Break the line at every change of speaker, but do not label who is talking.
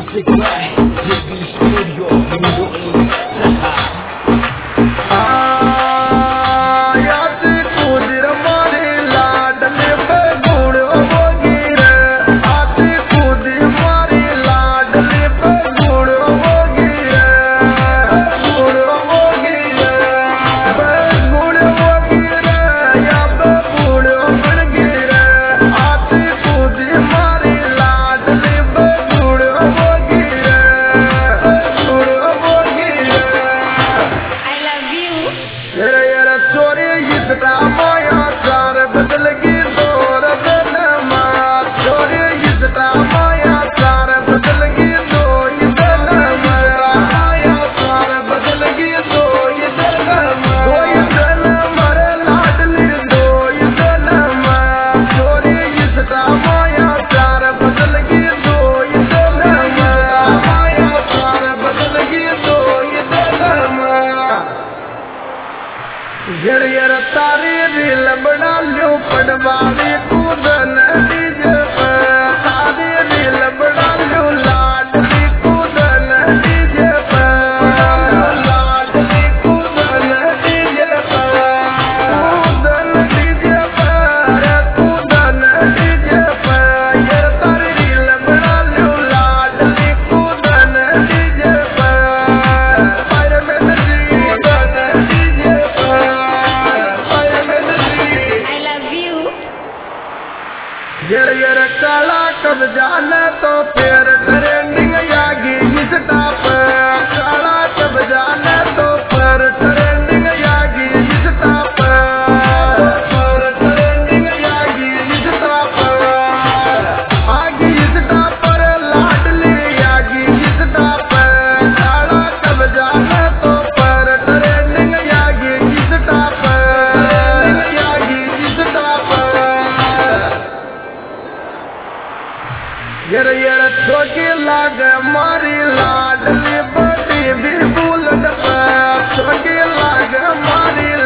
music by JB Studio Indo तारे दिल बना लो पड़वावे कूदन डीजे पे तारे दिल बना लो लाडली कूदन डीजे पे लाडली कूदन डीजे पे कूदन डीजे पे कूदन डीजे पे ये तारे दिल बना लो लाडली कूदन डीजे पे पैर में नदी कूदन डीजे पे यर काला कब जाना तो फिर ट्रेंडिंग यागी इंस्टा पे काला कब जाना तो फिर ट्रेंडिंग यागी इंस्टा पे ट्रेंडिंग यागी इंस्टा पे आगी इंस्टा पर लाडली यागी इंस्टा पे काला कब जाना तो फिर ट्रेंडिंग यागी इंस्टा पे यागी इंस्टा पे यर छोटी लाग मारी लाडली बड़ी भी बुलट पे छोटी लाग मारी